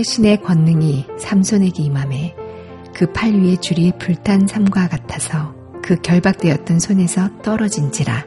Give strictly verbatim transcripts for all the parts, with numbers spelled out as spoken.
신의 권능이 삼손에게 임함에 그 팔 위에 줄이 불탄 삼과 같아서 그 결박되었던 손에서 떨어진지라.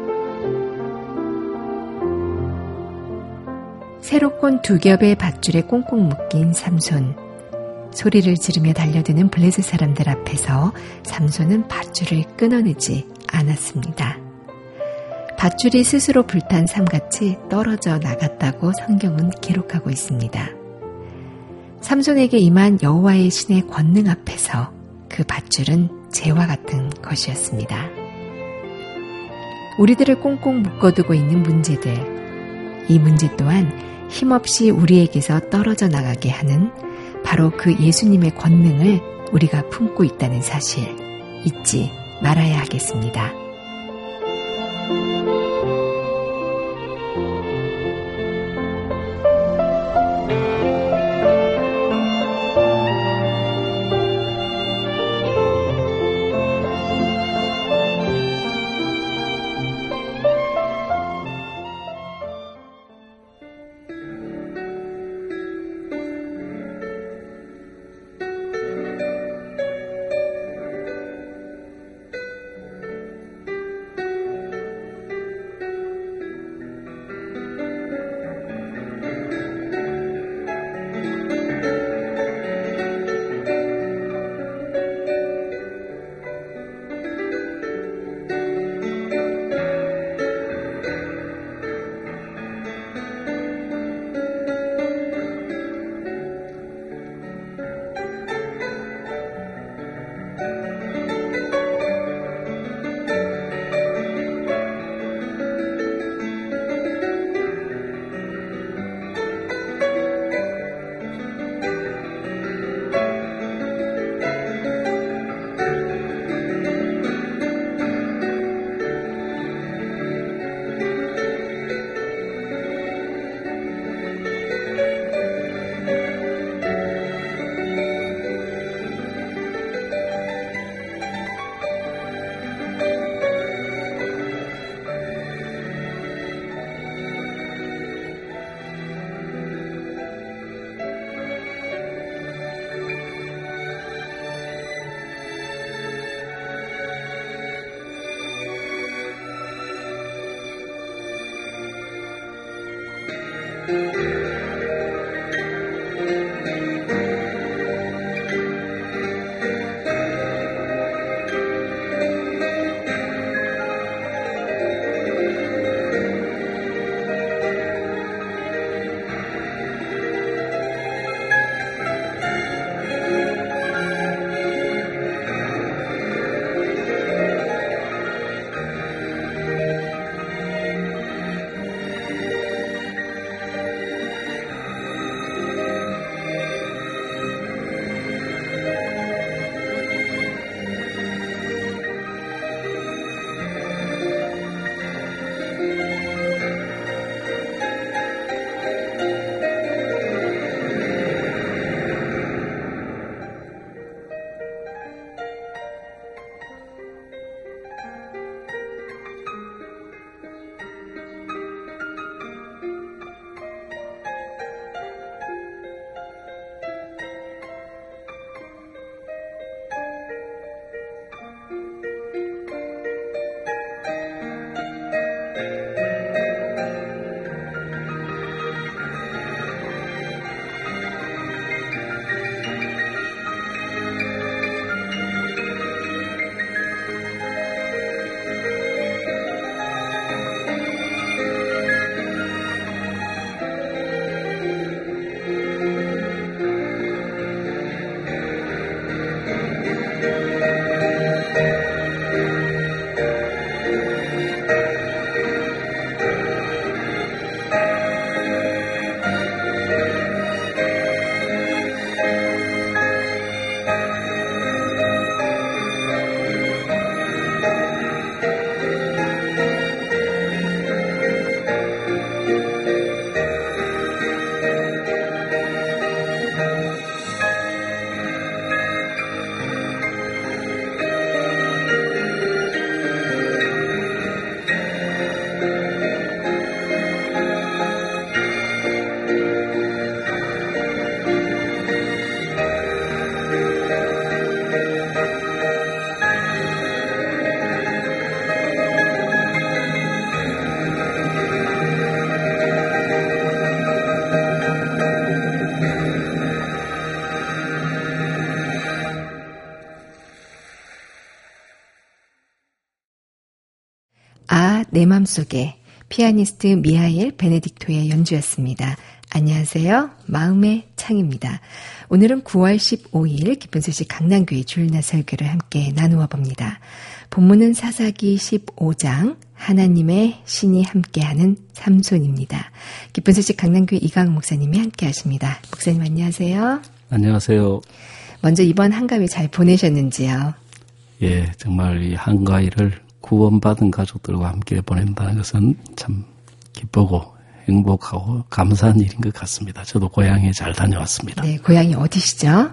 새로 꼰 두 겹의 밧줄에 꽁꽁 묶인 삼손. 소리를 지르며 달려드는 블레셋 사람들 앞에서 삼손은 밧줄을 끊어내지 않았습니다. 밧줄이 스스로 불탄 삶같이 떨어져 나갔다고 성경은 기록하고 있습니다. 삼손에게 임한 여호와의 신의 권능 앞에서 그 밧줄은 재와 같은 것이었습니다. 우리들을 꽁꽁 묶어두고 있는 문제들, 이 문제 또한 힘없이 우리에게서 떨어져 나가게 하는 바로 그 예수님의 권능을 우리가 품고 있다는 사실 잊지 말아야 하겠습니다. 아, 내 맘속에 피아니스트 미하엘 베네딕토의 연주였습니다. 안녕하세요. 마음의 창입니다. 오늘은 구월 십오일 기쁜 소식 강남교회 주일날 설교를 함께 나누어 봅니다. 본문은 사사기 십오장 하나님의 신이 함께하는 삼손입니다. 기쁜 소식 강남교회 이강욱 목사님이 함께 하십니다. 목사님 안녕하세요. 안녕하세요. 먼저 이번 한가위 잘 보내셨는지요? 예, 정말 이 한가위를 구원받은 가족들과 함께 보낸다는 것은 참 기쁘고 행복하고 감사한 일인 것 같습니다. 저도 고향에 잘 다녀왔습니다. 네, 고향이 어디시죠?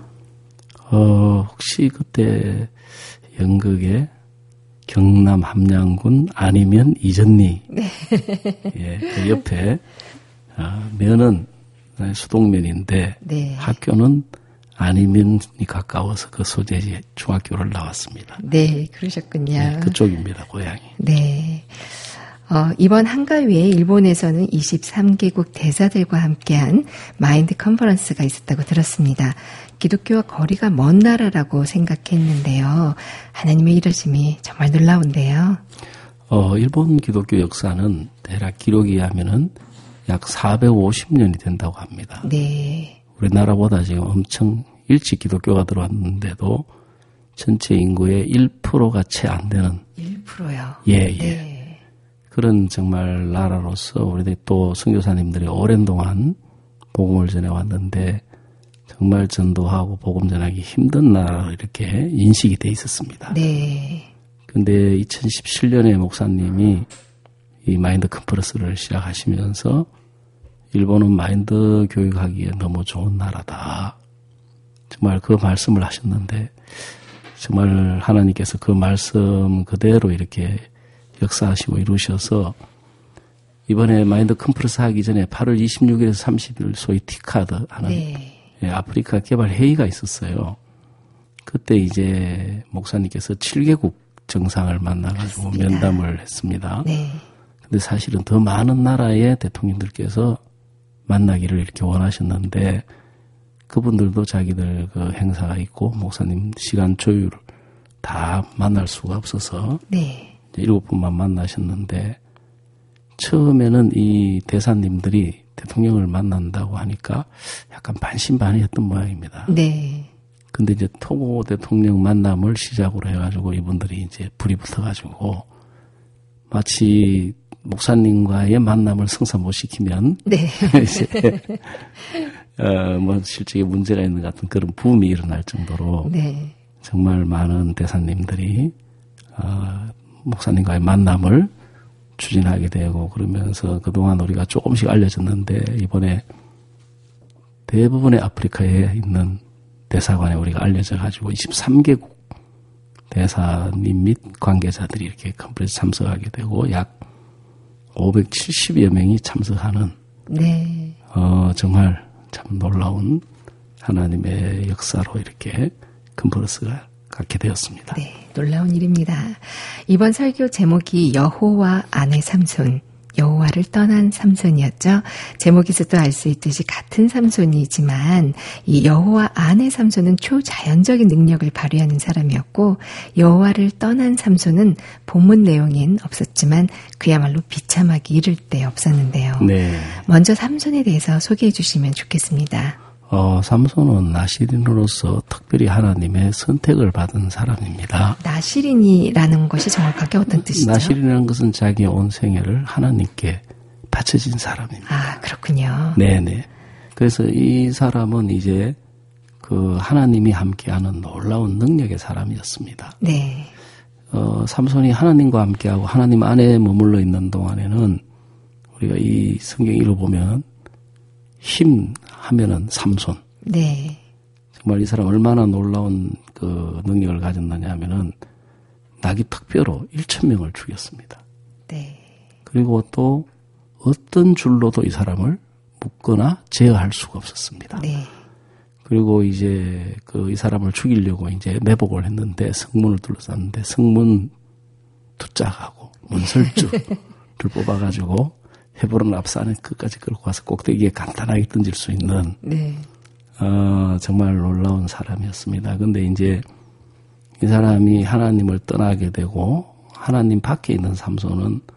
어, 혹시 그때 연극에 경남 함양군 아니면 이전리. 네. 예, 그 옆에, 아, 면은 수동면인데, 네. 학교는 아니면이 가까워서 그 소재의 중학교를 나왔습니다. 네, 그러셨군요. 네, 그쪽입니다, 고향이. 네. 어, 이번 한가위에 일본에서는 이십삼 개국 대사들과 함께한 마인드 컨퍼런스가 있었다고 들었습니다. 기독교와 거리가 먼 나라라고 생각했는데요. 하나님의 이러심이 정말 놀라운데요. 어, 일본 기독교 역사는 대략 기록에 하면은 약 사백오십 년이 된다고 합니다. 네. 우리나라보다 지금 엄청 일찍 기독교가 들어왔는데도 전체 인구의 일 퍼센트가 채 안 되는. 일 퍼센트요? 예, 예. 네. 그런 정말 나라로서 우리 또 선교사님들이 오랜 동안 복음을 전해왔는데 정말 전도하고 복음 전하기 힘든 나라로 이렇게 인식이 돼 있었습니다. 네. 근데 이천십칠 년에 목사님이 이 마인드 컨퍼런스를 시작하시면서 일본은 마인드 교육하기에 너무 좋은 나라다. 정말 그 말씀을 하셨는데 정말 하나님께서 그 말씀 그대로 이렇게 역사하시고 이루셔서 이번에 마인드 컨퍼런스 하기 전에 팔월 이십육일에서 삼십일 소위 티카드 하는 네. 예, 아프리카 개발 회의가 있었어요. 그때 이제 목사님께서 칠 개국 정상을 만나가지고 그렇습니다. 면담을 했습니다. 네. 근데 사실은 더 많은 나라의 대통령들께서 만나기를 이렇게 원하셨는데 그분들도 자기들 그 행사가 있고 목사님 시간 조율을 다 만날 수가 없어서 네. 일곱 분만 만나셨는데 처음에는 이 대사님들이 대통령을 만난다고 하니까 약간 반신반의했던 모양입니다. 네. 근데 이제 토고 대통령 만남을 시작으로 해가지고 이분들이 이제 불이 붙어가지고 마치 목사님과의 만남을 성사 못 시키면 네. 이제 어, 뭐 실제 문제가 있는 것 같은 그런 붐이 일어날 정도로 네. 정말 많은 대사님들이 어, 목사님과의 만남을 추진하게 되고 그러면서 그동안 우리가 조금씩 알려졌는데 이번에 대부분의 아프리카에 있는 대사관에 우리가 알려져 가지고 이십삼 개국 대사님 및 관계자들이 이렇게 컨퍼런스 참석하게 되고 약 오백칠십여 명이 참석하는 네. 어, 정말 참 놀라운 하나님의 역사로 이렇게 컨퍼런스가 갖게 되었습니다. 네, 놀라운 일입니다. 이번 설교 제목이 여호와 안의 삼손, 여호와를 떠난 삼손이었죠. 제목에서도 알 수 있듯이 같은 삼손이지만 이 여호와 안의 삼손은 초자연적인 능력을 발휘하는 사람이었고 여호와를 떠난 삼손은 본문 내용엔 없었지만 그야말로 비참하기 이를 데 없었는데요. 네. 먼저 삼손에 대해서 소개해 주시면 좋겠습니다. 어, 삼손은 나시린으로서 특별히 하나님의 선택을 받은 사람입니다. 나시린이라는 것이 정확하게 어떤 뜻이죠? 나시린이라는 것은 자기의 온 생애를 하나님께 바쳐진 사람입니다. 아, 그렇군요. 네네. 그래서 이 사람은 이제 그 하나님이 함께하는 놀라운 능력의 사람이었습니다. 네. 어, 삼손이 하나님과 함께하고 하나님 안에 머물러 있는 동안에는 우리가 이 성경 읽어보면 힘 하면은 삼손. 네. 정말 이 사람 얼마나 놀라운 그 능력을 가졌느냐 하면은 낙이 특별로 일천 명을 죽였습니다. 네. 그리고 또 어떤 줄로도 이 사람을 묶거나 제어할 수가 없었습니다. 네. 그리고 이제 그 이 사람을 죽이려고 이제 매복을 했는데 성문을 둘러쌌는데 성문 두짝하고 문설주를 뽑아가지고 헤브론 앞산에 끝까지 끌고 가서 꼭대기에 간단하게 던질 수 있는 네. 어, 정말 놀라운 사람이었습니다. 근데 이제 이 사람이 하나님을 떠나게 되고 하나님 밖에 있는 삼손은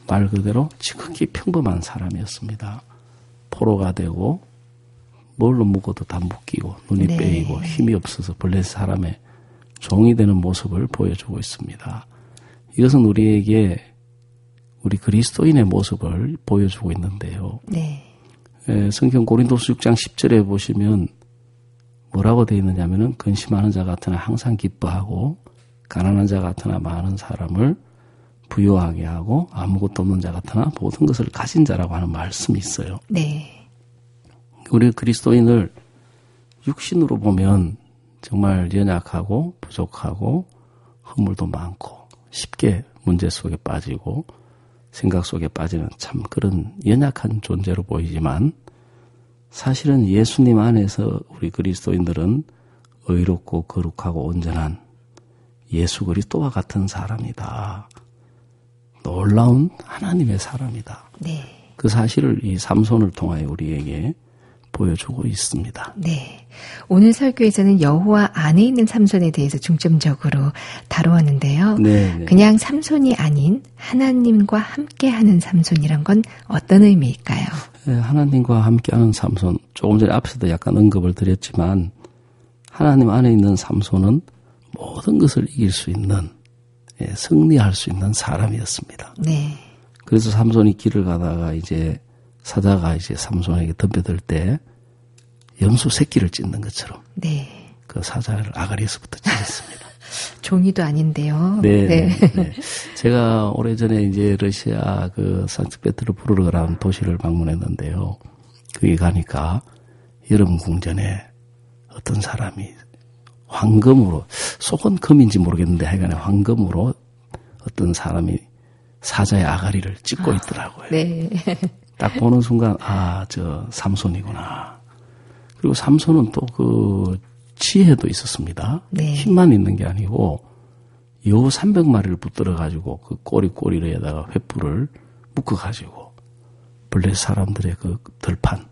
말 그대로 지극히 평범한 사람이었습니다. 포로가 되고 뭘로 묶어도 다 묶이고 눈이 네. 빼이고 힘이 없어서 블레셋 사람의 종이 되는 모습을 보여주고 있습니다. 이것은 우리에게 우리 그리스도인의 모습을 보여주고 있는데요. 네. 에, 성경 고린도서 육 장 십 절에 보시면 뭐라고 되어 있느냐면은 근심하는 자 같으나 항상 기뻐하고 가난한 자 같으나 많은 사람을 부유하게 하고 아무것도 없는 자 같으나 모든 것을 가진 자라고 하는 말씀이 있어요. 네. 우리 그리스도인을 육신으로 보면 정말 연약하고 부족하고 허물도 많고 쉽게 문제 속에 빠지고 생각 속에 빠지는 참 그런 연약한 존재로 보이지만 사실은 예수님 안에서 우리 그리스도인들은 의롭고 거룩하고 온전한 예수 그리스도와 같은 사람이다. 놀라운 하나님의 사람이다. 네. 그 사실을 이 삼손을 통하여 우리에게 보여주고 있습니다. 네. 오늘 설교에서는 여호와 안에 있는 삼손에 대해서 중점적으로 다루었는데요. 네, 네. 그냥 삼손이 아닌 하나님과 함께하는 삼손이란 건 어떤 의미일까요? 네, 하나님과 함께하는 삼손. 조금 전에 앞에서도 약간 언급을 드렸지만 하나님 안에 있는 삼손은 모든 것을 이길 수 있는 예, 승리할 수 있는 사람이었습니다. 네. 그래서 삼손이 길을 가다가 이제 사자가 이제 삼손에게 덤벼들 때 염소 새끼를 찢는 것처럼 네. 그 사자를 아가리에서부터 찢었습니다. 종이도 아닌데요. 네, 네. 네. 네. 제가 오래전에 이제 러시아 그 상트페테르부르크라는 도시를 방문했는데요. 거기 가니까 여름 궁전에 어떤 사람이 황금으로, 속은 금인지 모르겠는데 하여간에 황금으로 어떤 사람이 사자의 아가리를 찢고 있더라고요. 네. 딱 보는 순간 아, 저 삼손이구나. 그리고 삼손은 또 그 지혜도 있었습니다. 네. 힘만 있는 게 아니고 여우 삼백 마리를 붙들어 가지고 그 꼬리 꼬리에다가 횃불을 묶어 가지고 블레셋 사람들의 그 들판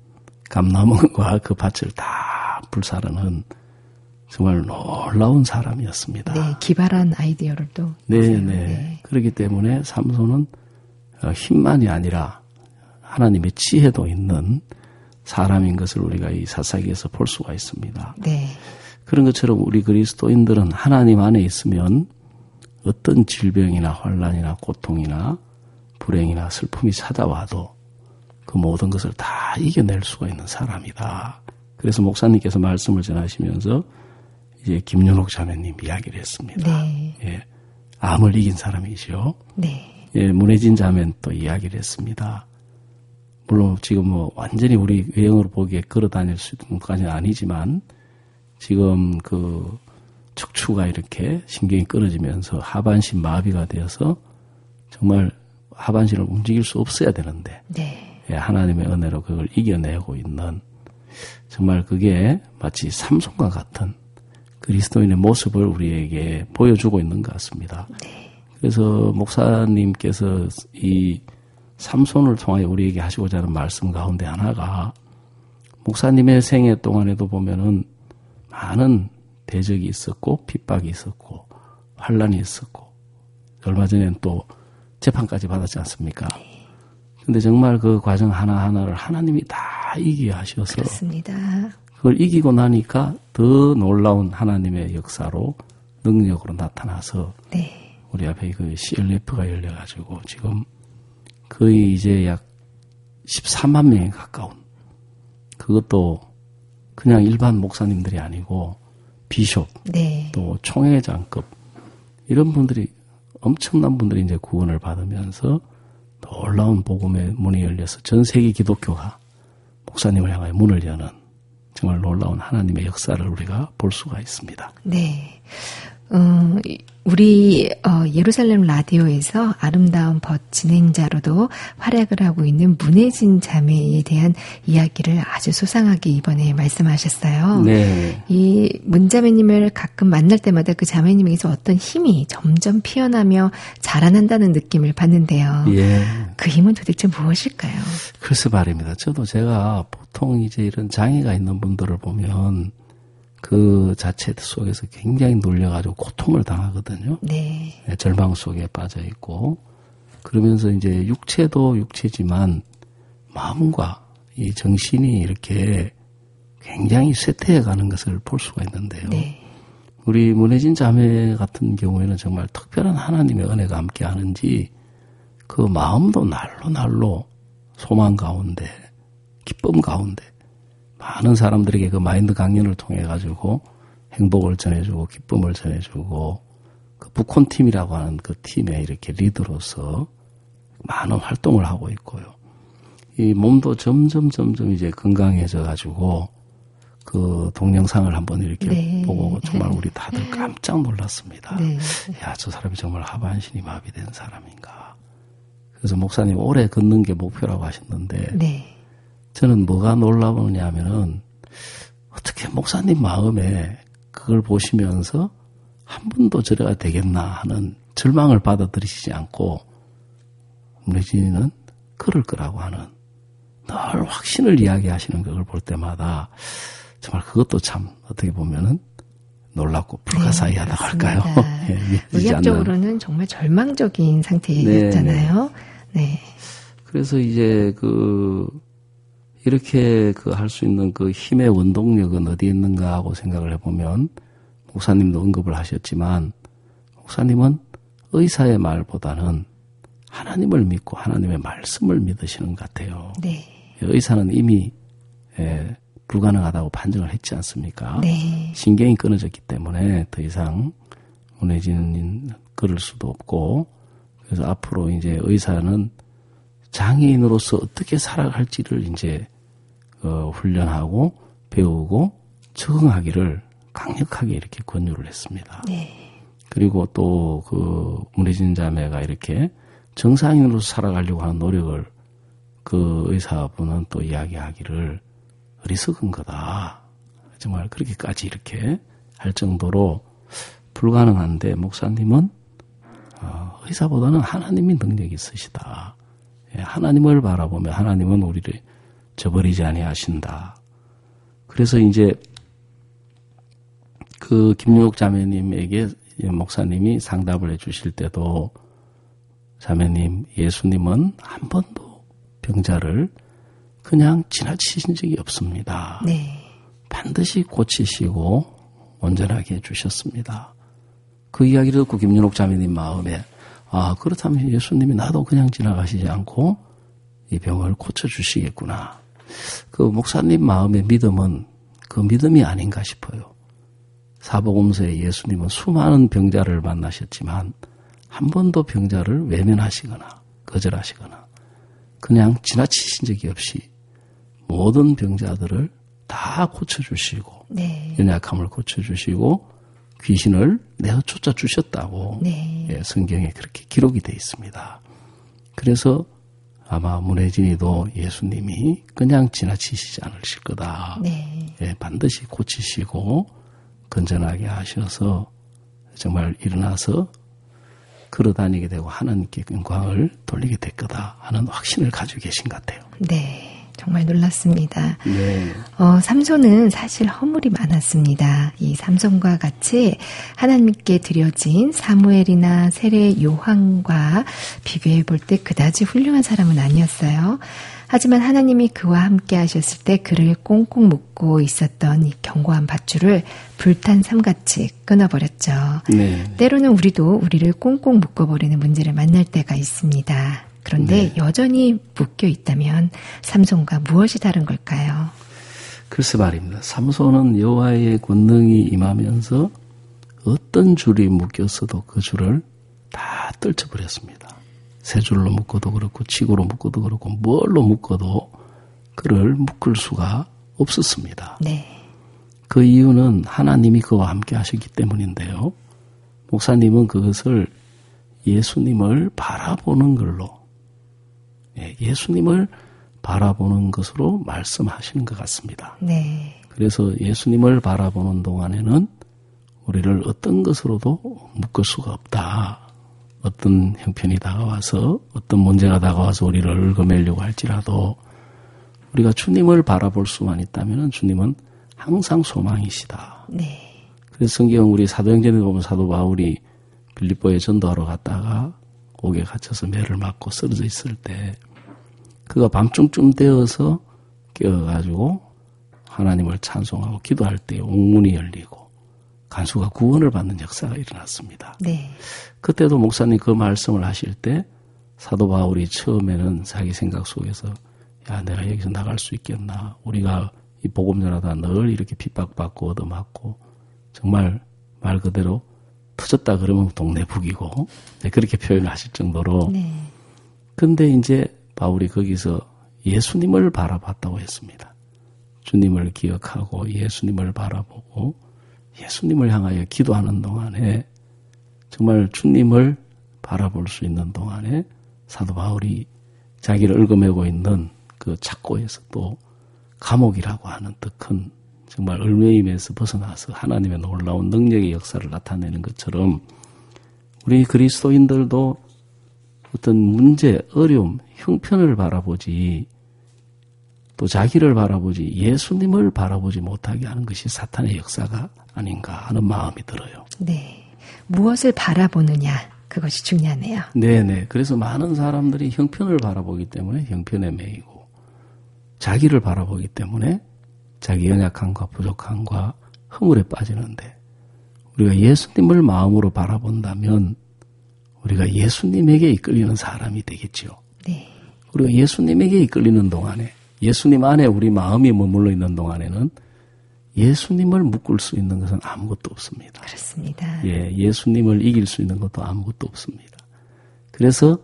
감나무와 그 밭을 다 불사르는 정말 놀라운 사람이었습니다. 네, 기발한 아이디어를 또. 네, 네, 네. 그렇기 때문에 삼손은 힘만이 아니라 하나님의 지혜도 있는 사람인 것을 우리가 이 사사기에서 볼 수가 있습니다. 네. 그런 것처럼 우리 그리스도인들은 하나님 안에 있으면 어떤 질병이나 환난이나 고통이나 불행이나 슬픔이 찾아와도 그 모든 것을 다 이겨낼 수가 있는 사람이다. 그래서 목사님께서 말씀을 전하시면서 이제 김윤옥 자매님 이야기를 했습니다. 네. 예, 암을 이긴 사람이죠. 네. 예, 문혜진 자매는 또 이야기를 했습니다. 물론 지금 뭐 완전히 우리 외형으로 보기에 걸어 다닐 수 있는 것까지는 아니지만 지금 그 척추가 이렇게 신경이 끊어지면서 하반신 마비가 되어서 정말 하반신을 움직일 수 없어야 되는데 네. 예, 하나님의 은혜로 그걸 이겨내고 있는 정말 그게 마치 삼손과 같은 그리스도인의 모습을 우리에게 보여주고 있는 것 같습니다. 네. 그래서 목사님께서 이 삼손을 통하여 우리에게 하시고자 하는 말씀 가운데 하나가 목사님의 생애 동안에도 보면은 많은 대적이 있었고 핍박이 있었고 환란이 있었고 얼마 전에는 또 재판까지 받았지 않습니까? 근데 정말 그 과정 하나하나를 하나님이 다 이기게 하셔서 그렇습니다. 그걸 이기고 나니까 더 놀라운 하나님의 역사로 능력으로 나타나서 네. 우리 앞에 그 씨엘에프가 열려가지고 지금 거의 이제 약 십사만 명에 가까운 그것도 그냥 일반 목사님들이 아니고 비숍 네. 또 총회장급 이런 분들이 엄청난 분들이 이제 구원을 받으면서 놀라운 복음의 문이 열려서 전 세계 기독교가 목사님을 향하여 문을 여는 정말 놀라운 하나님의 역사를 우리가 볼 수가 있습니다. 네. 어, 우리 어, 예루살렘 라디오에서 아름다운 벗 진행자로도 활약을 하고 있는 문혜진 자매에 대한 이야기를 아주 소상하게 이번에 말씀하셨어요. 네. 이 문자매님을 가끔 만날 때마다 그 자매님에게서 어떤 힘이 점점 피어나며 자라난다는 느낌을 받는데요. 예. 그 힘은 도대체 무엇일까요? 글쎄 말입니다. 저도 제가 보통 이제 이런 장애가 있는 분들을 보면 그 자체 속에서 굉장히 눌려가지고 고통을 당하거든요. 네. 절망 속에 빠져 있고 그러면서 이제 육체도 육체지만 마음과 이 정신이 이렇게 굉장히 쇠퇴해 가는 것을 볼 수가 있는데요. 네. 우리 문혜진 자매 같은 경우에는 정말 특별한 하나님의 은혜가 함께 하는지 그 마음도 날로 날로 소망 가운데, 기쁨 가운데 많은 사람들에게 그 마인드 강연을 통해 가지고 행복을 전해주고 기쁨을 전해주고 그 북콘팀이라고 하는 그 팀의 이렇게 리더로서 많은 활동을 하고 있고요. 이 몸도 점점 점점 이제 건강해져 가지고 그 동영상을 한번 이렇게 네. 보고 정말 우리 다들 깜짝 놀랐습니다. 네. 야, 저 사람이 정말 하반신이 마비된 사람인가. 그래서 목사님 오래 걷는 게 목표라고 하셨는데 네. 저는 뭐가 놀라우냐 하면은 어떻게 목사님 마음에 그걸 보시면서 한 번도 저래가 되겠나 하는 절망을 받아들이시지 않고 문혜진이는 그럴 거라고 하는 늘 확신을 이야기하시는 그걸 볼 때마다 정말 그것도 참 어떻게 보면은 놀랍고 불가사의하다고 네, 할까요? 예, 의학적으로는 정말 절망적인 상태였잖아요. 네, 네. 그래서 이제 그 이렇게 그 할 수 있는 그 힘의 원동력은 어디에 있는가 하고 생각을 해보면 목사님도 언급을 하셨지만 목사님은 의사의 말보다는 하나님을 믿고 하나님의 말씀을 믿으시는 것 같아요. 네. 의사는 이미 예, 불가능하다고 판정을 했지 않습니까? 네. 신경이 끊어졌기 때문에 더 이상 문혜진은 그럴 수도 없고 그래서 앞으로 이제 의사는 장애인으로서 어떻게 살아갈지를 이제 어, 훈련하고 배우고 적응하기를 강력하게 이렇게 권유를 했습니다. 네. 그리고 또 그 문혜진 자매가 이렇게 정상인으로서 살아가려고 하는 노력을 그 의사분은 또 이야기하기를 어리석은 거다. 정말 그렇게까지 이렇게 할 정도로 불가능한데 목사님은 어, 의사보다는 하나님의 능력이 있으시다. 예, 하나님을 바라보며 하나님은 우리를 저버리지 아니하신다. 그래서 이제 그 김윤옥 자매님에게 목사님이 상담을 해 주실 때도 자매님, 예수님은 한 번도 병자를 그냥 지나치신 적이 없습니다. 네. 반드시 고치시고 온전하게 해주셨습니다. 그 이야기를 듣고 김윤옥 자매님 마음에 아 그렇다면 예수님이 나도 그냥 지나가시지 않고 이 병을 고쳐주시겠구나. 그 목사님 마음의 믿음은 그 믿음이 아닌가 싶어요. 사복음서에 예수님은 수많은 병자를 만나셨지만 한 번도 병자를 외면하시거나 거절하시거나 그냥 지나치신 적이 없이 모든 병자들을 다 고쳐주시고 네. 연약함을 고쳐주시고 귀신을 내어 쫓아주셨다고 네. 예, 성경에 그렇게 기록이 되어 있습니다. 그래서 아마 문혜진이도 예수님이 그냥 지나치시지 않으실 거다. 네. 예, 반드시 고치시고 건전하게 하셔서 정말 일어나서 걸어다니게 되고 하나님께 영광을 돌리게 될 거다 하는 확신을 가지고 계신 것 같아요. 네. 정말 놀랐습니다. 네. 어, 삼손은 사실 허물이 많았습니다. 이 삼손과 같이 하나님께 드려진 사무엘이나 세례 요한과 비교해 볼 때 그다지 훌륭한 사람은 아니었어요. 하지만 하나님이 그와 함께 하셨을 때 그를 꽁꽁 묶고 있었던 이 견고한 밧줄을 불탄 삼같이 끊어버렸죠. 네. 때로는 우리도 우리를 꽁꽁 묶어버리는 문제를 만날 때가 있습니다. 그런데 네. 여전히 묶여 있다면 삼손과 무엇이 다른 걸까요? 글쎄 말입니다. 삼손은 여호와의 권능이 임하면서 어떤 줄이 묶였어도 그 줄을 다 떨쳐버렸습니다. 새 줄로 묶어도 그렇고 치고로 묶어도 그렇고 뭘로 묶어도 그를 묶을 수가 없었습니다. 네. 그 이유는 하나님이 그와 함께 하셨기 때문인데요. 목사님은 그것을 예수님을 바라보는 걸로 예수님을 바라보는 것으로 말씀하시는 것 같습니다. 네. 그래서 예수님을 바라보는 동안에는 우리를 어떤 것으로도 묶을 수가 없다. 어떤 형편이 다가와서 어떤 문제가 다가와서 우리를 얽어매려고 할지라도 우리가 주님을 바라볼 수만 있다면 주님은 항상 소망이시다. 네. 그래서 성경 우리 사도행전에 보면 사도 바울이 빌립보에 전도하러 갔다가 옥에 갇혀서 매를 맞고 쓰러져 있을 때 그가 밤중쯤 되어서 깨어가지고 하나님을 찬송하고 기도할 때 옥문이 열리고 간수가 구원을 받는 역사가 일어났습니다. 네. 그때도 목사님 그 말씀을 하실 때 사도 바울이 처음에는 자기 생각 속에서 야 내가 여기서 나갈 수 있겠나. 우리가 이 복음 전하다 늘 이렇게 핍박받고 얻어맞고 정말 말 그대로 터졌다 그러면 동네 북이고 네, 그렇게 표현하실 정도로 네. 근데 이제 바울이 거기서 예수님을 바라봤다고 했습니다. 주님을 기억하고 예수님을 바라보고 예수님을 향하여 기도하는 동안에 정말 주님을 바라볼 수 있는 동안에 사도 바울이 자기를 얽어매고 있는 그 착고에서 또 감옥이라고 하는 더 큰 정말 얽매임에서 벗어나서 하나님의 놀라운 능력의 역사를 나타내는 것처럼 우리 그리스도인들도 어떤 문제, 어려움, 형편을 바라보지 또 자기를 바라보지 예수님을 바라보지 못하게 하는 것이 사탄의 역사가 아닌가 하는 마음이 들어요. 네. 무엇을 바라보느냐 그것이 중요하네요. 네네. 그래서 많은 사람들이 형편을 바라보기 때문에 형편에 매이고 자기를 바라보기 때문에 자기 연약함과 부족함과 허물에 빠지는데 우리가 예수님을 마음으로 바라본다면 우리가 예수님에게 이끌리는 사람이 되겠죠. 네. 우리가 예수님에게 이끌리는 동안에 예수님 안에 우리 마음이 머물러 있는 동안에는 예수님을 묶을 수 있는 것은 아무것도 없습니다. 그렇습니다. 예, 예수님을 이길 수 있는 것도 아무것도 없습니다. 그래서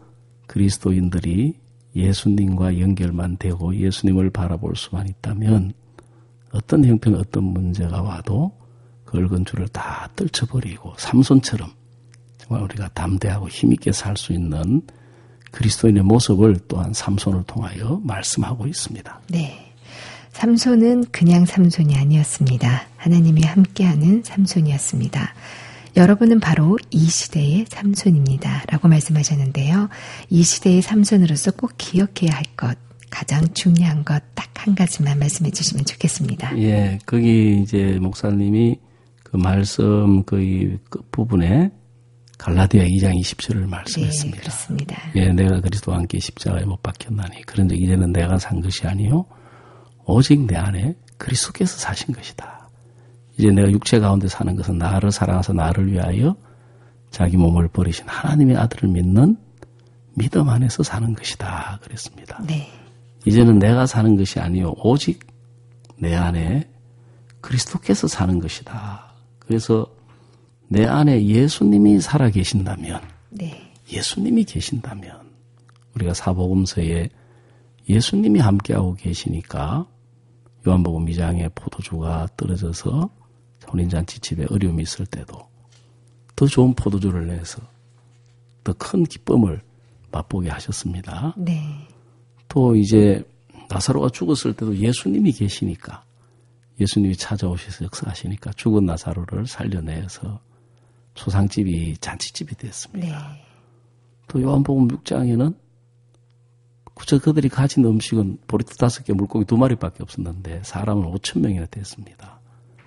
그리스도인들이 예수님과 연결만 되고 예수님을 바라볼 수만 있다면 어떤 형편, 어떤 문제가 와도 그 얽은 줄을 다 떨쳐버리고 삼손처럼 정말 우리가 담대하고 힘있게 살 수 있는 그리스도인의 모습을 또한 삼손을 통하여 말씀하고 있습니다. 네. 삼손은 그냥 삼손이 아니었습니다. 하나님이 함께하는 삼손이었습니다. 여러분은 바로 이 시대의 삼손입니다. 라고 말씀하셨는데요. 이 시대의 삼손으로서 꼭 기억해야 할 것, 가장 중요한 것 딱 한 가지만 말씀해 주시면 좋겠습니다. 예, 거기 이제 목사님이 그 말씀 거의 끝부분에 갈라디아 이 장 이십 절을 말씀했습니다. 네, 그렇습니다. 예, 내가 그리스도와 함께 십자가에 못 박혔나니 그런데 이제는 내가 산 것이 아니요 오직 내 안에 그리스도께서 사신 것이다. 이제 내가 육체 가운데 사는 것은 나를 사랑하사 나를 위하여 자기 몸을 버리신 하나님의 아들을 믿는 믿음 안에서 사는 것이다. 그랬습니다. 네. 이제는 내가 사는 것이 아니요 오직 내 안에 그리스도께서 사는 것이다. 그래서 내 안에 예수님이 살아 계신다면 네. 예수님이 계신다면 우리가 사복음서에 예수님이 함께하고 계시니까 요한복음 이 장에 포도주가 떨어져서 혼인잔치 집에 어려움이 있을 때도 더 좋은 포도주를 내서 더 큰 기쁨을 맛보게 하셨습니다. 네. 또 이제 나사로가 죽었을 때도 예수님이 계시니까 예수님이 찾아오셔서 역사하시니까 죽은 나사로를 살려내서 소상집이 잔치집이 됐습니다. 네. 또 요한복음 육 장에는 그저 그들이 가진 음식은 보리떡 다섯 개, 물고기 두 마리밖에 없었는데 사람은 오천 명이나 됐습니다.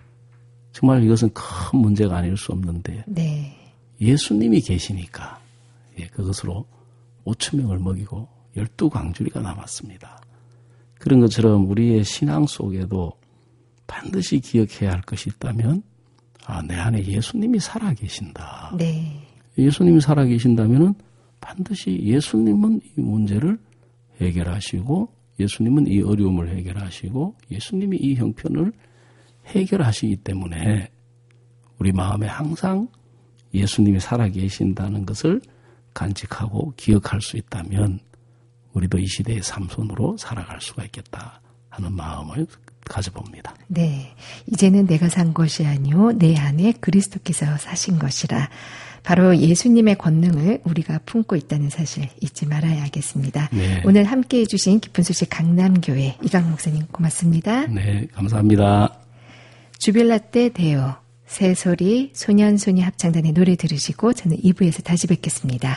정말 이것은 큰 문제가 아닐 수 없는데 네. 예수님이 계시니까 예, 그것으로 오천 명을 먹이고 열두 광주리가 남았습니다. 그런 것처럼 우리의 신앙 속에도 반드시 기억해야 할 것이 있다면 아, 내 안에 예수님이 살아계신다. 네. 예수님이 살아계신다면 반드시 예수님은 이 문제를 해결하시고 예수님은 이 어려움을 해결하시고 예수님이 이 형편을 해결하시기 때문에 우리 마음에 항상 예수님이 살아계신다는 것을 간직하고 기억할 수 있다면 우리도 이 시대의 삼손으로 살아갈 수가 있겠다 하는 마음을 가져봅니다. 네. 이제는 내가 산 것이 아니오 내 안에 그리스도께서 사신 것이라. 바로 예수님의 권능을 우리가 품고 있다는 사실 잊지 말아야겠습니다. 네. 오늘 함께해 주신 기쁜 소식 강남교회 이강 목사님 고맙습니다. 네, 감사합니다. 주빌라떼 데오 새소리 소년소녀 합창단의 노래 들으시고 저는 이 부에서 다시 뵙겠습니다.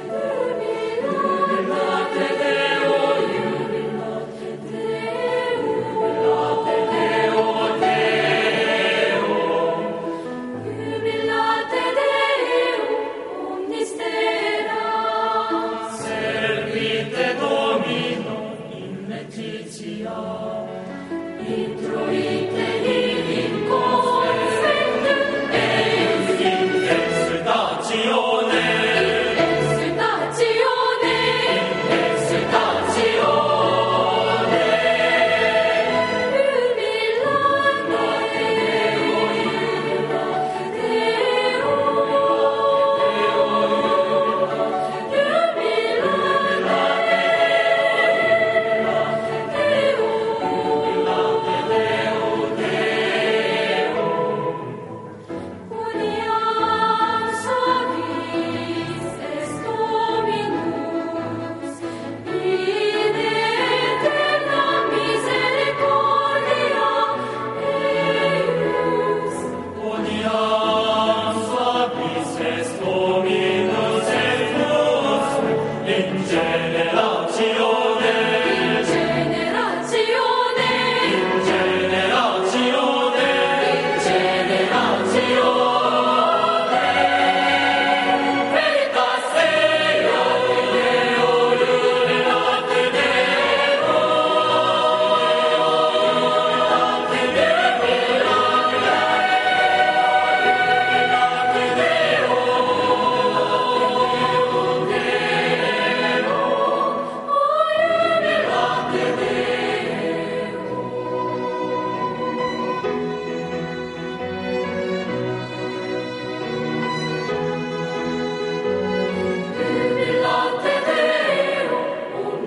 Deo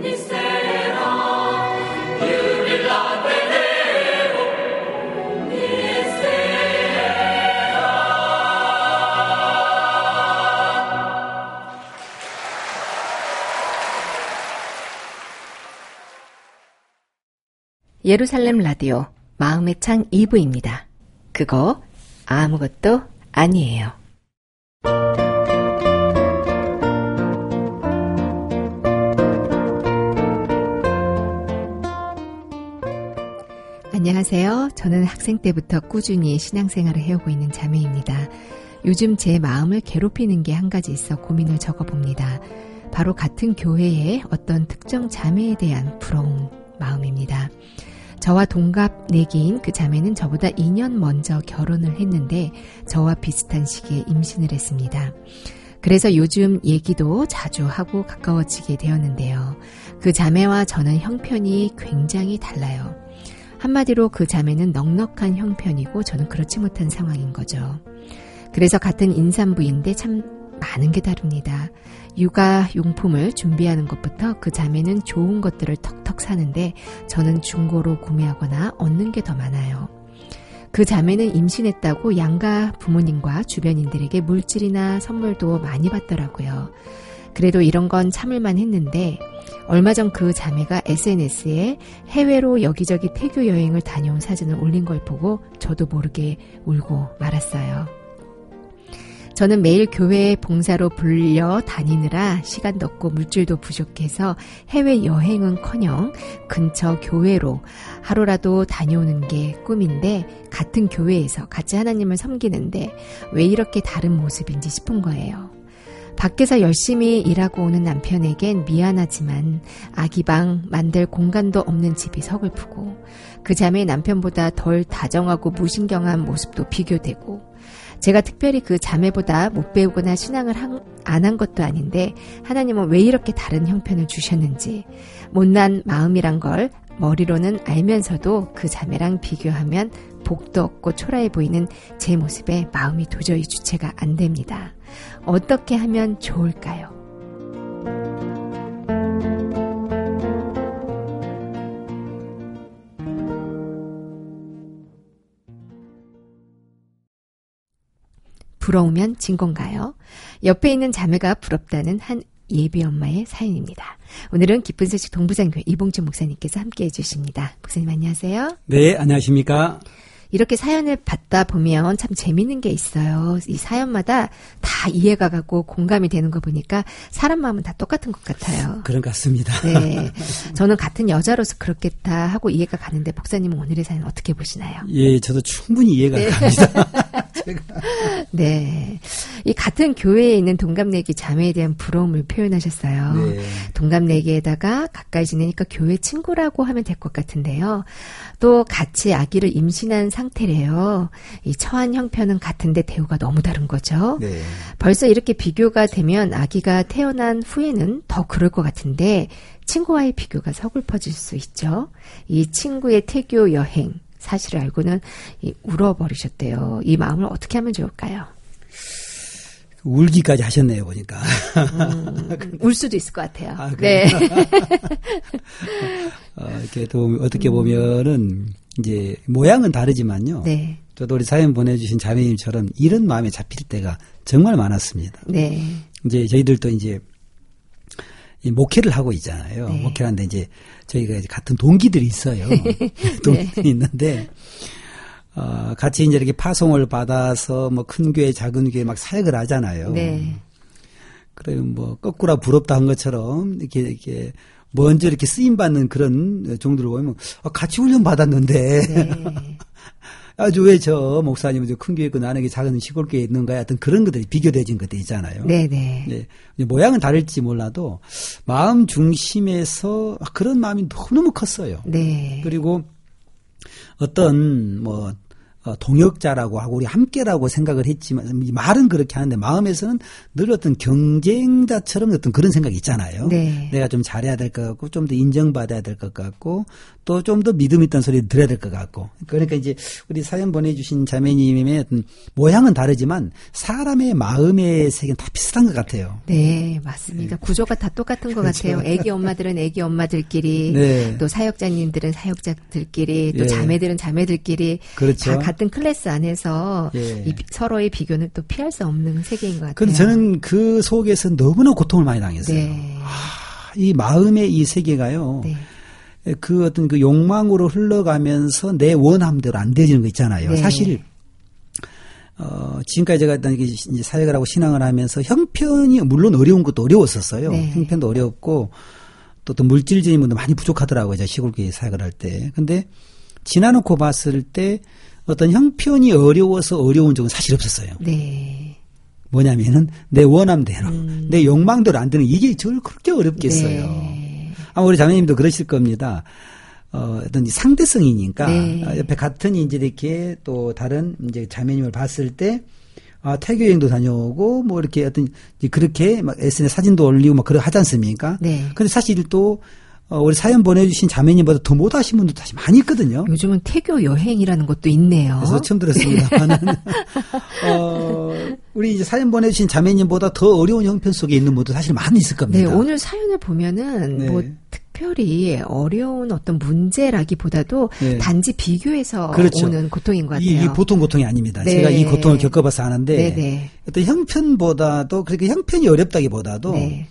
예루살렘 라디오 마음의 창 이 부입니다. 그거 아무것도 아니에요. 안녕하세요. 저는 학생 때부터 꾸준히 신앙생활을 해오고 있는 자매입니다. 요즘 제 마음을 괴롭히는 게 한 가지 있어 고민을 적어봅니다. 바로 같은 교회의 어떤 특정 자매에 대한 부러운 마음입니다. 저와 동갑 내기인 그 자매는 저보다 이 년 먼저 결혼을 했는데 저와 비슷한 시기에 임신을 했습니다. 그래서 요즘 얘기도 자주 하고 가까워지게 되었는데요. 그 자매와 저는 형편이 굉장히 달라요. 한마디로 그 자매는 넉넉한 형편이고 저는 그렇지 못한 상황인 거죠. 그래서 같은 임산부인데 참 많은 게 다릅니다. 육아 용품을 준비하는 것부터 그 자매는 좋은 것들을 턱턱 사는데 저는 중고로 구매하거나 얻는 게 더 많아요. 그 자매는 임신했다고 양가 부모님과 주변인들에게 물질이나 선물도 많이 받더라고요. 그래도 이런 건 참을만 했는데 얼마 전 그 자매가 에스엔에스에 해외로 여기저기 태교 여행을 다녀온 사진을 올린 걸 보고 저도 모르게 울고 말았어요. 저는 매일 교회에 봉사로 불려 다니느라 시간도 없고 물질도 부족해서 해외여행은커녕 근처 교회로 하루라도 다녀오는 게 꿈인데 같은 교회에서 같이 하나님을 섬기는데 왜 이렇게 다른 모습인지 싶은 거예요. 밖에서 열심히 일하고 오는 남편에겐 미안하지만 아기방 만들 공간도 없는 집이 서글프고 그 자매의 남편보다 덜 다정하고 무신경한 모습도 비교되고 제가 특별히 그 자매보다 못 배우거나 신앙을 안 한 것도 아닌데 하나님은 왜 이렇게 다른 형편을 주셨는지 못난 마음이란 걸 머리로는 알면서도 그 자매랑 비교하면 복도 없고 초라해 보이는 제 모습에 마음이 도저히 주체가 안 됩니다. 어떻게 하면 좋을까요? 부러우면 진 건가요? 옆에 있는 자매가 부럽다는 한 예비 엄마의 사연입니다. 오늘은 기쁜 소식 동부장교회 이봉주 목사님께서 함께해 주십니다. 목사님 안녕하세요. 네, 안녕하십니까. 이렇게 사연을 받다 보면 참 재밌는 게 있어요. 이 사연마다 다 이해가 가고 공감이 되는 거 보니까 사람 마음은 다 똑같은 것 같아요. 그런 것 같습니다. 네, 저는 같은 여자로서 그렇겠다 하고 이해가 가는데 목사님은 오늘의 사연 어떻게 보시나요? 예, 저도 충분히 이해가 네. 갑니다. 네, 이 같은 교회에 있는 동갑내기 자매에 대한 부러움을 표현하셨어요. 네. 동갑내기에다가 가까이 지내니까 교회 친구라고 하면 될 것 같은데요. 또 같이 아기를 임신한 상태래요. 이 처한 형편은 같은데 대우가 너무 다른 거죠. 네. 벌써 이렇게 비교가 되면 아기가 태어난 후에는 더 그럴 것 같은데 친구와의 비교가 서글퍼질 수 있죠. 이 친구의 태교 여행 사실을 알고는 이 울어버리셨대요. 이 마음을 어떻게 하면 좋을까요? 울기까지 하셨네요, 보니까. 음, 울 수도 있을 것 같아요. 아, 네. 어, 이렇게 또 어떻게 보면은 이제 모양은 다르지만요. 네. 저도 우리 사연 보내주신 자매님처럼 이런 마음에 잡힐 때가 정말 많았습니다. 네. 이제 저희들도 이제 이 목회를 하고 있잖아요. 네. 목회를 하는데 이제 저희가 이제 같은 동기들이 있어요. 동기들이 네. 있는데. 어, 같이 이제 이렇게 파송을 받아서 뭐 큰 교회, 작은 교회 막 사역을 하잖아요. 네. 그래, 뭐, 거꾸로 부럽다 한 것처럼 이렇게, 이렇게 먼저 이렇게 쓰임받는 그런 종들을 보면 아, 같이 훈련 받았는데. 네. 아주 왜 저 목사님은 저 큰 교회 있고 나는 작은 시골 교회에 있는가요? 어떤 그런 것들이 비교되진 것들 있잖아요. 네네. 네. 모양은 다를지 몰라도 마음 중심에서 그런 마음이 너무너무 컸어요. 네. 그리고 어떤 뭐 어, 동역자라고 하고 우리 함께라고 생각을 했지만 말은 그렇게 하는데 마음에서는 늘 어떤 경쟁자처럼 어떤 그런 생각이 있잖아요. 네. 내가 좀 잘해야 될 것 같고 좀 더 인정받아야 될 것 같고 또 좀 더 믿음 있던 소리 들어야 될 것 같고 그러니까 이제 우리 사연 보내주신 자매님의 어떤 모양은 다르지만 사람의 마음의 세계는 다 비슷한 것 같아요. 네, 맞습니다. 네. 구조가 다 똑같은 것 그렇죠. 같아요. 애기 엄마들은 애기 엄마들끼리 네. 또 사역자님들은 사역자들끼리 또 네. 자매들은 자매들끼리 그렇죠. 다 같은 클래스 안에서 네. 이 서로의 비교는 또 피할 수 없는 세계인 것 같아요. 그런데 저는 그 속에서 너무나 고통을 많이 당했어요. 네. 아, 이 마음의 이 세계가요. 네. 그 어떤 그 욕망으로 흘러가면서 내 원함대로 안 되지는 거 있잖아요. 네. 사실 어, 지금까지 제가 이제 사역을 하고 신앙을 하면서 형편이 물론 어려운 것도 어려웠었어요. 네. 형편도 어려웠고 또 또 물질적인 분도 많이 부족하더라고요. 제가 시골교회 사역을 할 때. 근데 지나놓고 봤을 때 어떤 형편이 어려워서 어려운 적은 사실 없었어요. 네. 뭐냐면은 내 원함대로, 음. 내 욕망대로 안 되는 이게 저를 그렇게 어렵겠어요. 네. 아마 우리 자매님도 그러실 겁니다. 어, 어떤 상대성이니까 네. 옆에 같은 이제 이렇게 또 다른 이제 자매님을 봤을 때 아, 태교 여행도 다녀오고 뭐 이렇게 어떤 그렇게 막 에스엔에스 사진도 올리고 막 그러 하지 않습니까? 네. 근데 사실 또 어, 우리 사연 보내주신 자매님보다 더 못하신 분도 사실 많이 있거든요. 요즘은 태교 여행이라는 것도 있네요. 그래서 처음 들었습니다만은 어, 우리 이제 사연 보내주신 자매님보다 더 어려운 형편 속에 있는 분도 사실 많이 있을 겁니다. 네, 오늘 사연을 보면은 네. 뭐 특별히 어려운 어떤 문제라기보다도 네. 단지 비교해서 그렇죠. 오는 고통인 것 같아요. 이게 보통 고통이 아닙니다. 네. 제가 이 고통을 겪어봐서 아는데 네, 네. 어떤 형편보다도 그러니까 형편이 어렵다기보다도 네.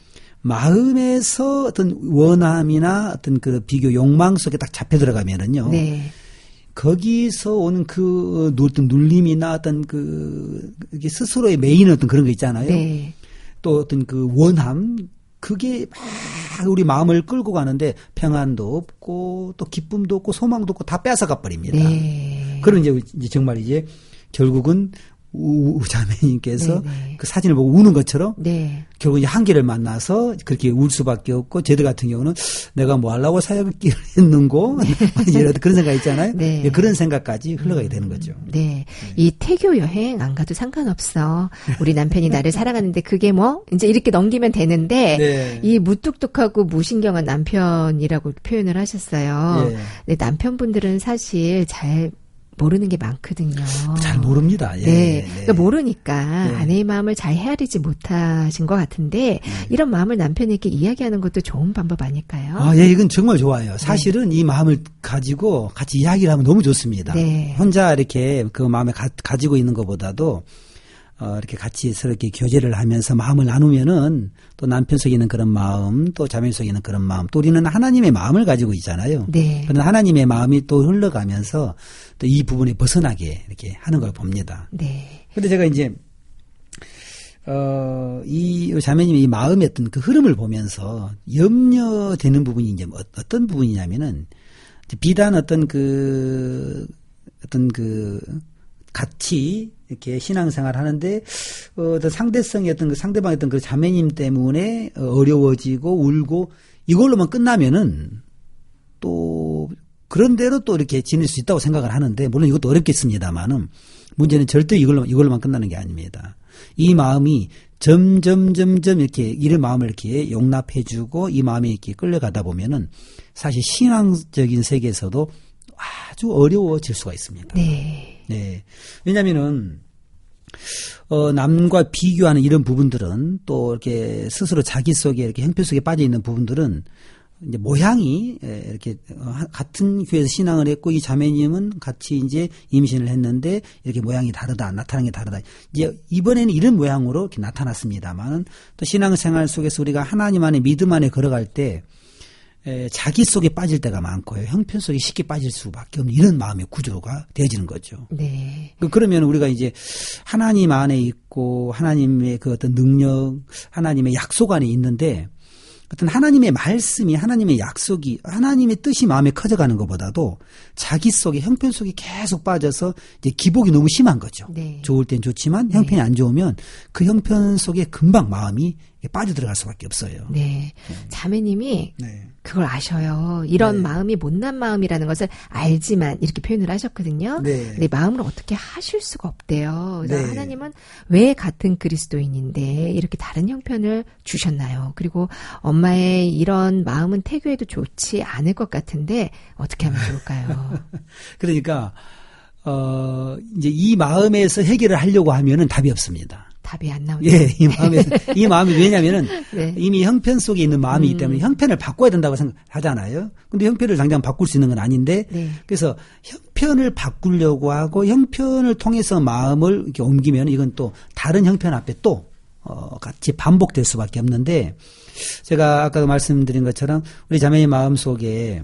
마음에서 어떤 원함이나 어떤 그 비교 욕망 속에 딱 잡혀 들어가면은요. 네. 거기서 오는 그 어떤 눌림이나 어떤 그 스스로의 메인 어떤 그런 거 있잖아요. 네. 또 어떤 그 원함 그게 막 우리 마음을 끌고 가는데 평안도 없고 또 기쁨도 없고 소망도 없고 다 뺏어가 버립니다. 네. 그런 이제 정말 이제 결국은 우 자매님께서 네네. 그 사진을 보고 우는 것처럼 네. 결국 이제 한계를 만나서 그렇게 울 수밖에 없고 저들 같은 경우는 내가 뭐 하려고 사역을 했는고 네. 그런 생각 있잖아요. 네. 그런 생각까지 흘러가게 되는 거죠. 네. 네. 이 태교 여행 안 가도 상관없어. 우리 남편이 나를 사랑하는데 그게 뭐 이제 이렇게 넘기면 되는데 네. 이 무뚝뚝하고 무신경한 남편이라고 표현을 하셨어요. 네. 근데 남편분들은 사실 잘 모르는 게 많거든요. 잘 모릅니다. 예. 네. 네. 그러니까 모르니까 네. 아내의 마음을 잘 헤아리지 못하신 것 같은데 네. 이런 마음을 남편에게 이야기하는 것도 좋은 방법 아닐까요? 아, 예, 이건 정말 좋아요. 사실은 네. 이 마음을 가지고 같이 이야기를 하면 너무 좋습니다. 네. 혼자 이렇게 그 마음을 가, 가지고 있는 것보다도 어, 이렇게 같이 서로 이렇게 교제를 하면서 마음을 나누면은 또 남편 속에 있는 그런 마음, 또 자매 속에 있는 그런 마음, 또 우리는 하나님의 마음을 가지고 있잖아요. 네. 그런 하나님의 마음이 또 흘러가면서 또 이 부분에 벗어나게 이렇게 하는 걸 봅니다. 네. 근데 제가 이제, 어, 이 자매님의 이 마음의 어떤 그 흐름을 보면서 염려되는 부분이 이제 어떤 부분이냐면은 비단 어떤 그, 어떤 그, 같이 이렇게 신앙생활 하는데 어, 어떤 상대성이 어떤 그 상대방의 어떤 그 자매님 때문에 어려워지고 울고 이걸로만 끝나면은 또 그런 대로 또 이렇게 지낼 수 있다고 생각을 하는데 물론 이것도 어렵겠습니다만은 문제는 절대 이걸로 이걸로만 끝나는 게 아닙니다. 이 마음이 점점 점점 이렇게 이런 마음을 이렇게 용납해주고 이 마음이 이렇게 끌려가다 보면은 사실 신앙적인 세계에서도 아주 어려워질 수가 있습니다. 네. 네. 왜냐면은, 어, 남과 비교하는 이런 부분들은 또 이렇게 스스로 자기 속에 이렇게 형편 속에 빠져 있는 부분들은 이제 모양이 이렇게 같은 교회에서 신앙을 했고 이 자매님은 같이 이제 임신을 했는데 이렇게 모양이 다르다, 나타나는 게 다르다. 이제 이번에는 이런 모양으로 이렇게 나타났습니다만 또 신앙생활 속에서 우리가 하나님 안에 믿음 안에 걸어갈 때 에, 자기 속에 빠질 때가 많고요. 형편 속에 쉽게 빠질 수밖에 없는 이런 마음의 구조가 되어지는 거죠. 네. 그러면 우리가 이제 하나님 안에 있고 하나님의 그 어떤 능력, 하나님의 약속 안에 있는데 어떤 하나님의 말씀이 하나님의 약속이 하나님의 뜻이 마음에 커져가는 것보다도 자기 속에 형편 속에 계속 빠져서 이제 기복이 너무 심한 거죠. 네. 좋을 땐 좋지만 형편이 네. 안 좋으면 그 형편 속에 금방 마음이 빠져들어갈 수밖에 없어요. 네. 네. 자매님이 네. 그걸 아셔요. 이런 네. 마음이 못난 마음이라는 것을 알지만 이렇게 표현을 하셨거든요. 네. 근데 마음을 어떻게 하실 수가 없대요. 그래서 네. 하나님은 왜 같은 그리스도인인데 이렇게 다른 형편을 주셨나요? 그리고 엄마의 이런 마음은 태교해도 좋지 않을 것 같은데 어떻게 하면 좋을까요? 그러니까 어 이제 이 마음에서 해결을 하려고 하면은 답이 없습니다. 답이 안 나오네요. 예, 이 마음에, 이 마음이 왜냐면은 네. 이미 형편 속에 있는 마음이기 때문에 음. 형편을 바꿔야 된다고 생각하잖아요. 근데 형편을 당장 바꿀 수 있는 건 아닌데 네. 그래서 형편을 바꾸려고 하고 형편을 통해서 마음을 이렇게 옮기면 이건 또 다른 형편 앞에 또 어, 같이 반복될 수밖에 없는데 제가 아까도 말씀드린 것처럼 우리 자매의 마음 속에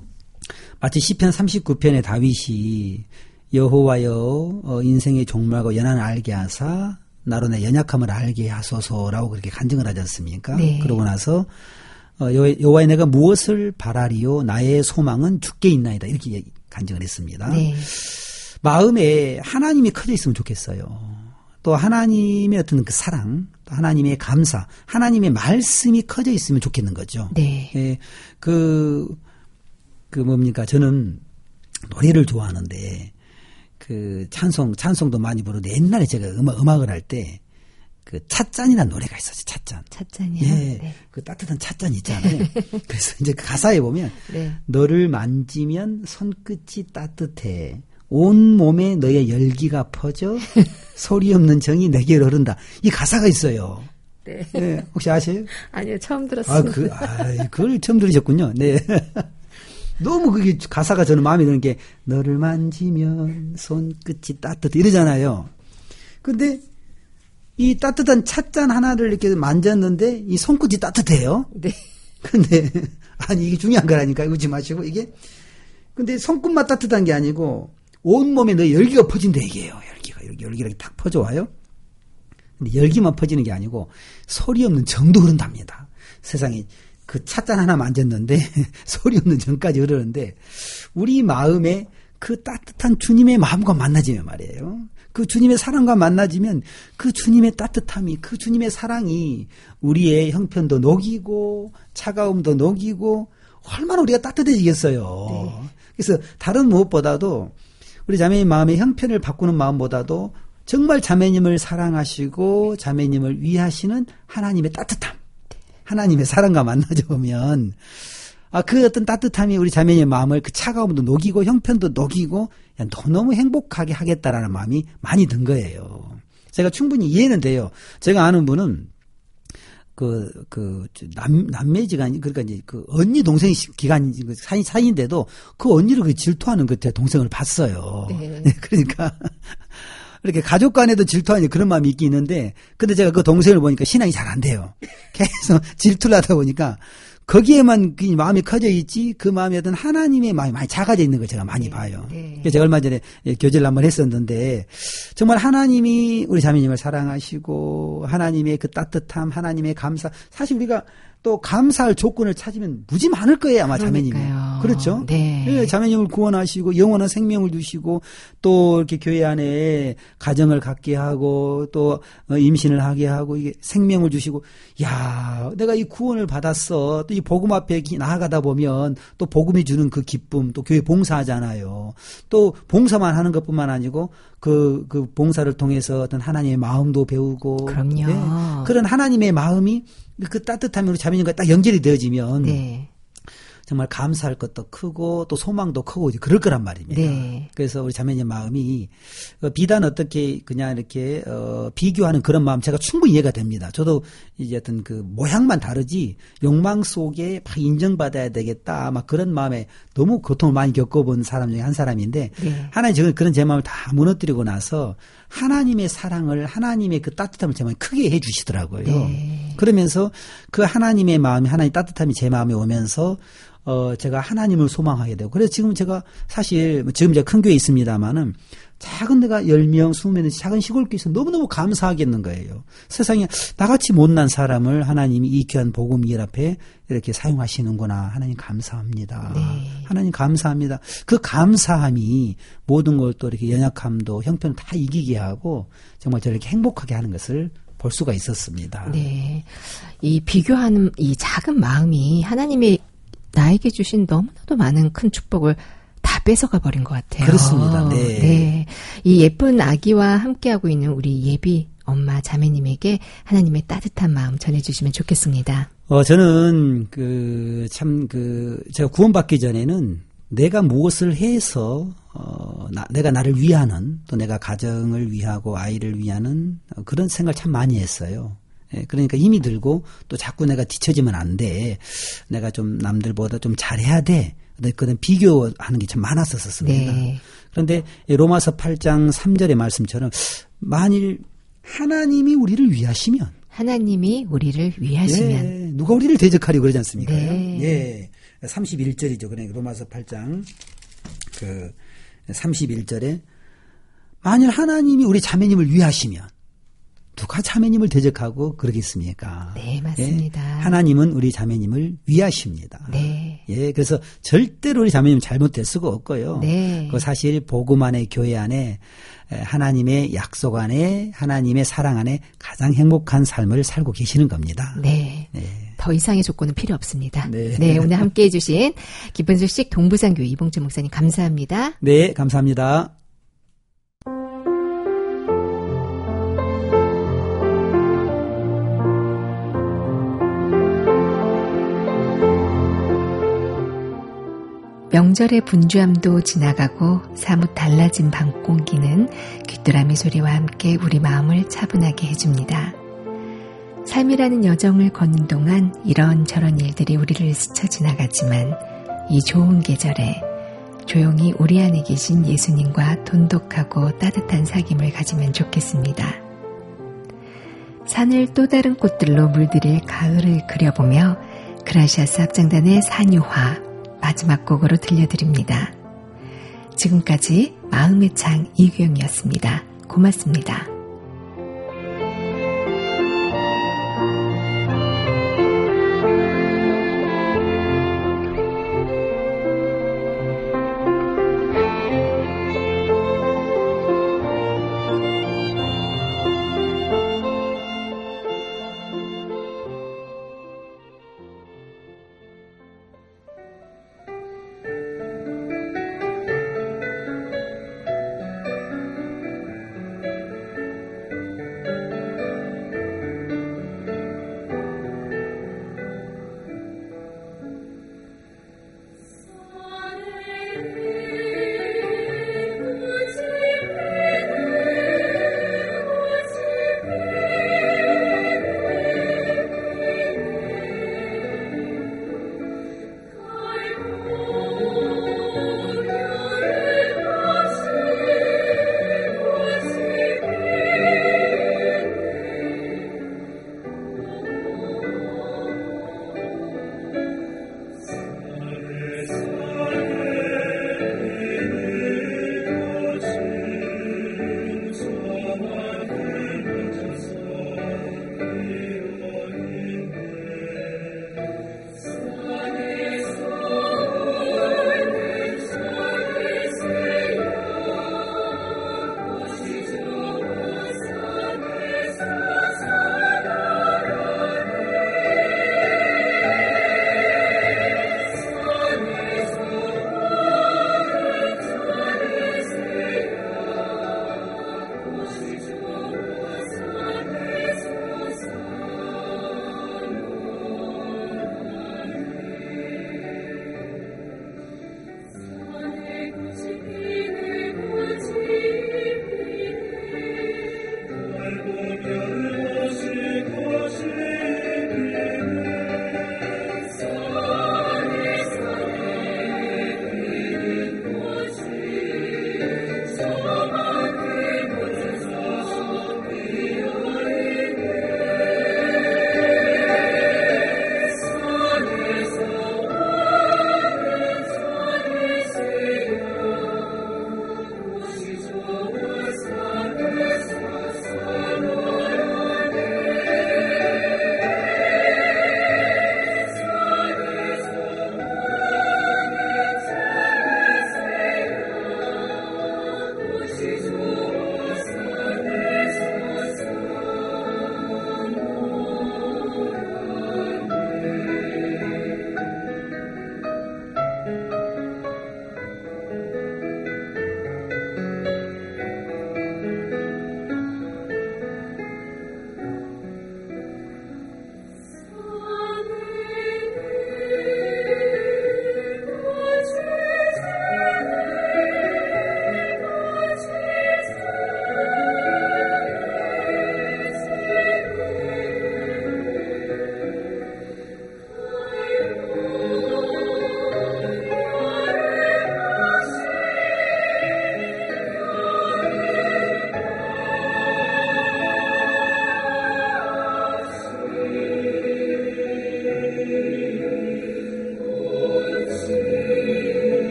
마치 시편 삼십구 편의 다윗이 여호와여 어, 인생의 종말과 연한을 알게 하사 나로 내 연약함을 알게 하소서라고 그렇게 간증을 하지 않습니까? 네. 그러고 나서 어, 여호와의 내가 무엇을 바라리요 나의 소망은 주께 있나이다 이렇게 간증을 했습니다. 네. 마음에 하나님이 커져 있으면 좋겠어요. 또 하나님의 어떤 그 사랑, 또 하나님의 감사, 하나님의 말씀이 커져 있으면 좋겠는 거죠. 네. 예, 그, 그 뭡니까? 저는 노래를 좋아하는데 그 찬송, 찬송도 많이 부르는데 옛날에 제가 음악, 음악을 할 때 그 찻잔이라는 노래가 있었어요. 찻잔. 찻잔이요? 예. 네. 그 따뜻한 찻잔 있잖아요. 그래서 이제 그 가사에 보면 네. 너를 만지면 손끝이 따뜻해. 온 몸에 너의 열기가 퍼져 소리 없는 정이 내게로 흐른다. 이 가사가 있어요. 네. 네. 혹시 아세요? 아니요. 처음 들었습니다. 아, 그, 아, 그걸 처음 들으셨군요. 네. 너무 그게 가사가 저는 마음에 드는 게 너를 만지면 손끝이 따뜻해 이러잖아요. 근데 이 따뜻한 찻잔 하나를 이렇게 만졌는데 이 손끝이 따뜻해요. 네. 근데 아니 이게 중요한 거라니까 웃지 마시고 이게 근데 손끝만 따뜻한 게 아니고 온 몸에 너 열기가 퍼진다 얘기예요. 열기가 열기 열기가 탁 퍼져와요. 근데 열기만 퍼지는 게 아니고 소리 없는 정도 흐른답니다. 세상에 그 찻잔 하나 만졌는데 소리 없는 정까지 흐르는데 우리 마음에 그 따뜻한 주님의 마음과 만나지면 말이에요. 그 주님의 사랑과 만나지면 그 주님의 따뜻함이 그 주님의 사랑이 우리의 형편도 녹이고 차가움도 녹이고 얼마나 우리가 따뜻해지겠어요. 네. 그래서 다른 무엇보다도 우리 자매의 마음의 형편을 바꾸는 마음보다도 정말 자매님을 사랑하시고 자매님을 위하시는 하나님의 따뜻함. 하나님의 사랑과 만나져 보면 아, 그 어떤 따뜻함이 우리 자매의 마음을 그 차가움도 녹이고 형편도 녹이고 너무 행복하게 하겠다라는 마음이 많이 든 거예요. 제가 충분히 이해는 돼요. 제가 아는 분은 그, 그, 남, 남매지간이, 그러니까 이제 그 언니 동생 기간, 사이, 사이인데도 그 언니를 그 질투하는 그 동생을 봤어요. 네. 그러니까. 이렇게 가족 간에도 질투하는 그런 마음이 있긴 있는데, 근데 제가 그 동생을 보니까 신앙이 잘 안 돼요. 계속 질투를 하다 보니까, 거기에만 그 마음이 커져 있지, 그 마음에 어떤 하나님의 마음이 많이 작아져 있는 걸 제가 많이 네, 봐요. 네. 그래서 제가 얼마 전에 교제를 한번 했었는데, 정말 하나님이 우리 자매님을 사랑하시고, 하나님의 그 따뜻함, 하나님의 감사, 사실 우리가 또 감사할 조건을 찾으면 무지 많을 거예요, 아마 자매님이. 그렇죠? 네. 네. 자매님을 구원하시고 영원한 생명을 주시고 또 이렇게 교회 안에 가정을 갖게 하고 또 임신을 하게 하고 이게 생명을 주시고 야, 내가 이 구원을 받았어. 또 이 복음 앞에 나아가다 보면 또 복음이 주는 그 기쁨 또 교회 봉사하잖아요. 또 봉사만 하는 것뿐만 아니고 그, 그 봉사를 통해서 어떤 하나님의 마음도 배우고. 그럼요. 네. 그런 하나님의 마음이 그 따뜻함으로 자매님과 딱 연결이 되어지면. 네. 정말 감사할 것도 크고 또 소망도 크고 이제 그럴 거란 말입니다. 네. 그래서 우리 자매님 마음이 비단 어떻게 그냥 이렇게 어 비교하는 그런 마음 제가 충분히 이해가 됩니다. 저도 이제 어떤 그 모양만 다르지 욕망 속에 막 인정받아야 되겠다 막 그런 마음에 너무 고통을 많이 겪어본 사람 중에 한 사람인데 네. 하나님 지금 그런 제 마음을 다 무너뜨리고 나서 하나님의 사랑을 하나님의 그 따뜻함을 제 마음에 크게 해 주시더라고요. 네. 그러면서 그 하나님의 마음이 하나님의 따뜻함이 제 마음에 오면서 어, 제가 하나님을 소망하게 되고. 그래서 지금 제가 사실, 지금 제가 큰 교회에 있습니다만은 작은 데가 열 명, 이십 명, 작은 시골 교회에서 너무너무 감사하겠는 거예요. 세상에 나같이 못난 사람을 하나님이 이 귀한 복음 일 앞에 이렇게 사용하시는구나. 하나님 감사합니다. 네. 하나님 감사합니다. 그 감사함이 모든 걸 또 이렇게 연약함도 형편을 다 이기게 하고 정말 저를 이렇게 행복하게 하는 것을 볼 수가 있었습니다. 네. 이 비교하는 이 작은 마음이 하나님이 나에게 주신 너무나도 많은 큰 축복을 다 뺏어가 버린 것 같아요. 그렇습니다. 네. 네. 이 예쁜 아기와 함께하고 있는 우리 예비 엄마 자매님에게 하나님의 따뜻한 마음 전해주시면 좋겠습니다. 어, 저는 그 참 그 제가 구원받기 전에는 내가 무엇을 해서 어, 나, 내가 나를 위하는 또 내가 가정을 위하고 아이를 위하는 그런 생각을 참 많이 했어요. 예, 그러니까 힘이 들고 또 자꾸 내가 뒤처지면 안 돼. 내가 좀 남들보다 좀 잘해야 돼. 그런 비교하는 게 참 많았었습니다. 네. 그런데 로마서 팔 장 삼 절의 말씀처럼 만일 하나님이 우리를 위하시면 하나님이 우리를 위하시면 예, 누가 우리를 대적하려고 그러지 않습니까? 네. 예. 삼십일 절이죠. 그러니까 로마서 팔 장 그 삼십일 절에 만일 하나님이 우리 자매님을 위하시면 누가 자매님을 대적하고 그러겠습니까? 네, 맞습니다. 예? 하나님은 우리 자매님을 위하십니다. 네. 예, 그래서 절대로 우리 자매님 잘못될 수가 없고요. 네. 그 사실 복음 안에 교회 안에 하나님의 약속 안에 하나님의 사랑 안에 가장 행복한 삶을 살고 계시는 겁니다. 네. 네. 더 이상의 조건은 필요 없습니다. 네. 네, 오늘 함께해 주신 기쁜 소식 동부산교회 이봉주 목사님 감사합니다. 네, 감사합니다. 명절의 분주함도 지나가고 사뭇 달라진 밤 공기는 귀뚜라미 소리와 함께 우리 마음을 차분하게 해줍니다. 삶이라는 여정을 걷는 동안 이런저런 일들이 우리를 스쳐 지나가지만 이 좋은 계절에 조용히 우리 안에 계신 예수님과 돈독하고 따뜻한 사귐을 가지면 좋겠습니다. 산을 또 다른 꽃들로 물들일 가을을 그려보며 그라시아스 합창단의 산유화 마지막 곡으로 들려드립니다. 지금까지 마음의 창 이규영이었습니다. 고맙습니다.